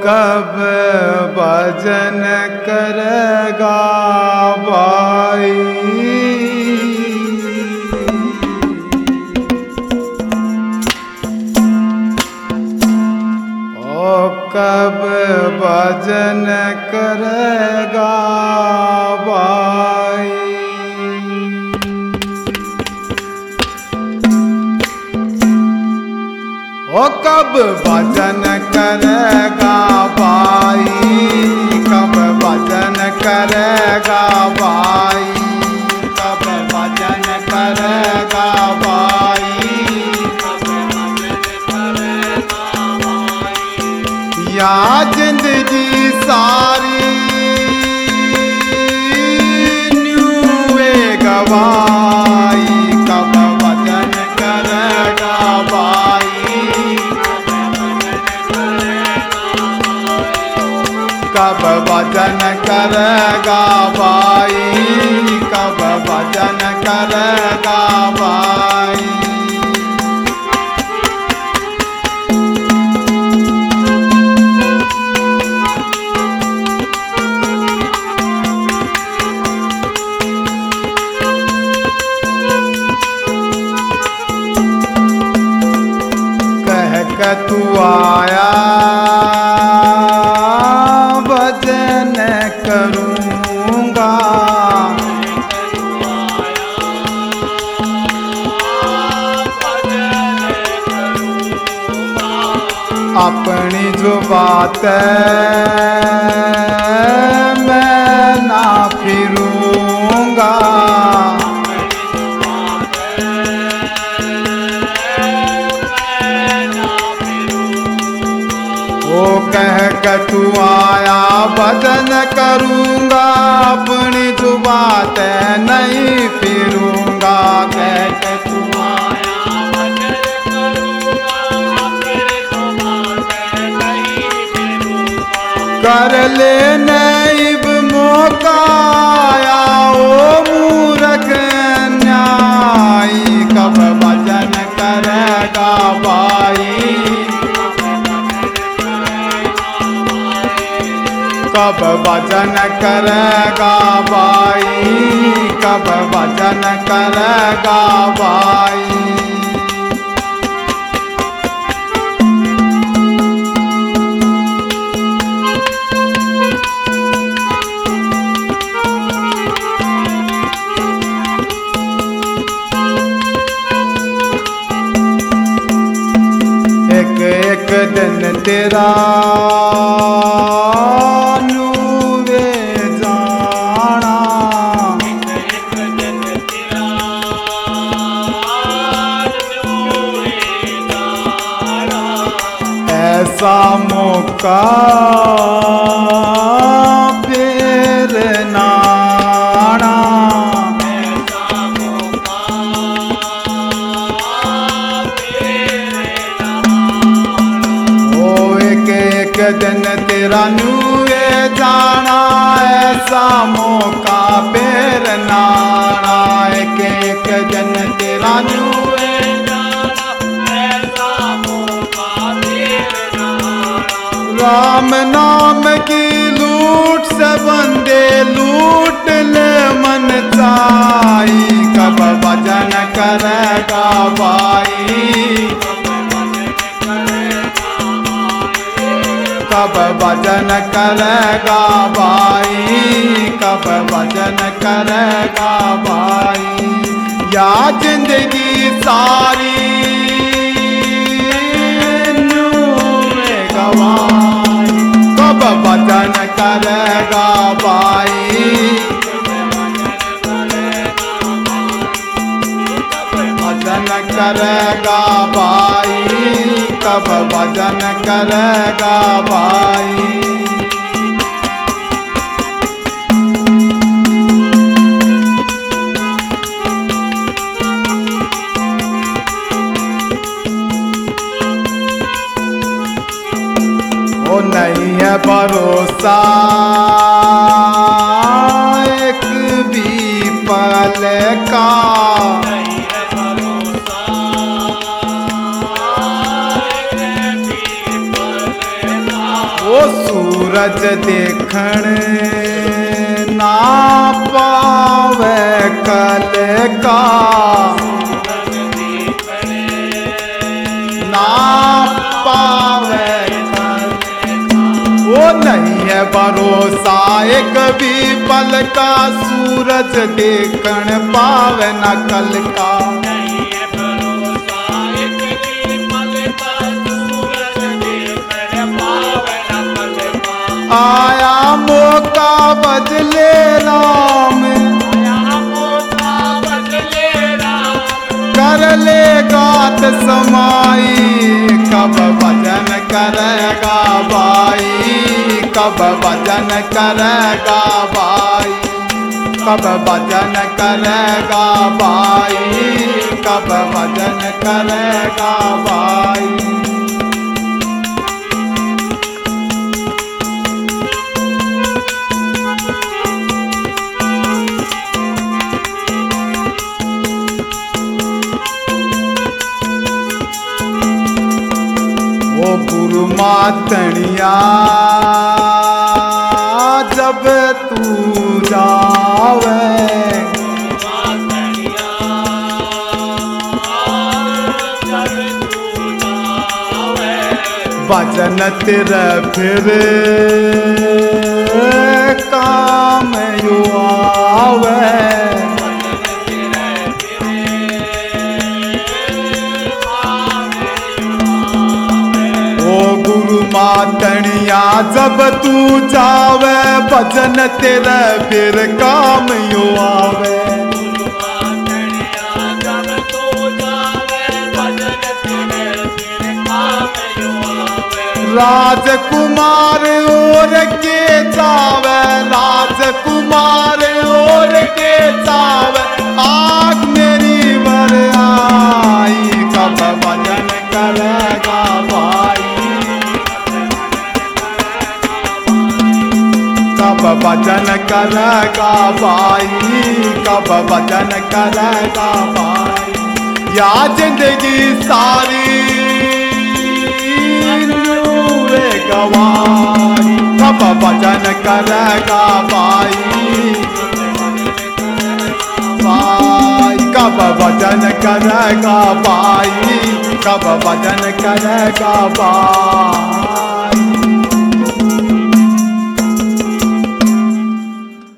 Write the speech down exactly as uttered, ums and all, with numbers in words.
कब भजन करेगा भाई, ओ कब भजन करेगा भाई। ओ कब भजन करेगा भाई, कब भजन करेगा भाई, कब भजन करेगा भाई, कब भजन करेगा भाई। या जिंदगी सारी न्यूए गवाई, कब भजन करेगा भाई, कब भजन करेगा भाई, कब भजन करेगा भाई। कह के तू आया भजन करूँगा, अपनी जो बात मैं ना फिरूँगा, ओ कह के तू आया भजन करूँगा, अपनी जो बात नहीं फिरूँगा। कह के तू आया भजन करूँगा, अपनी जो बात नहीं फिरूँगा। कर ले नैब मौका आया ओ मूर्ख न्यायी, कब भजन करेगा भाई, कब भजन करेगा भाई, कब भजन करेगा भाई। एक एक दिन तेरा ऐसा मौका फिर ना आना, ऐसा मौका फिर ना आना। ओ एक एक दिन तेरा न्यूए जाना, ऐसा मौका फिर ना आना। एक एक दिन तेरा न्यूए राम नाम की लूट से बंदे लूट ले मन चाही, कब भजन करेगा भाई, कब भजन करेगा भाई, कब भजन करेगा भाई। या जिंदगी सारी कब भजन करेगा भाई, भजन करेगा भाई, कब भजन करेगा भाई। ओ नहीं है भरोसा एक भी पल का, ओ सूरज देखण ना पावे कल का, ना पावे कल का। वो नहीं है भरोसा एक भी पल का, सूरज देखण पावे ना कल का। आया मौका बदले राम, कर ले गात समाई, कब भजन करेगा भाई, कब भजन करेगा भाई, कब भजन करेगा भाई, कब भजन करेगा भाई। गुरु मातनिया जब तू जावे, भजन तेरा फिर काम यू आवे। गुरु मातनिया जब तू जावे, भजन तेरे फिर काम यू आवे। राजकुमार और के जावे, राजकुमार और के जावे, आग मेरी बर आई, कब भजन करेगा भाई, कब भजन करेगा भाई, कब भजन करेगा भाई। या जिंदगी सारी नूरे गवाई, कब भजन करेगा भाई, भाई कब भजन करेगा भाई, कब भजन करेगा भाई।